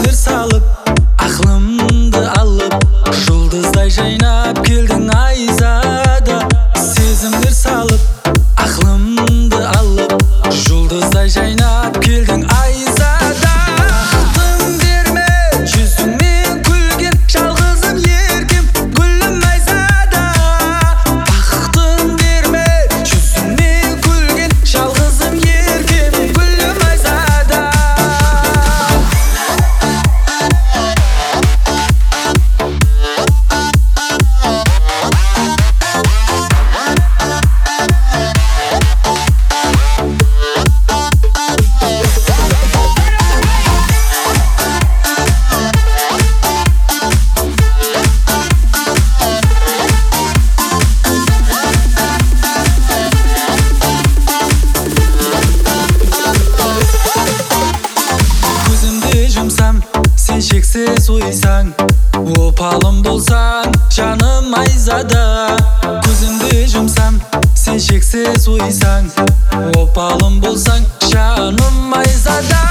Сезімдер салып, ақлымды алып, жұлдыздай жайнап келдің айзада. Сезімдер салып, ақлымды алып, жұлдыздай жайнап келдің айзада. Бақтың берме жүзіңмен күлген жалғызым еркем гүлім айзада. Бақтың берме жүзіңмен күлген жалғызым еркем гүлім айзада. Көзімді жұмсам, сен шексіз ойсаң, опалым болсаң, жаным айзада. Көзімді жұмсам, сен шексіз ойсаң, опалым болсаң, жаным айзада.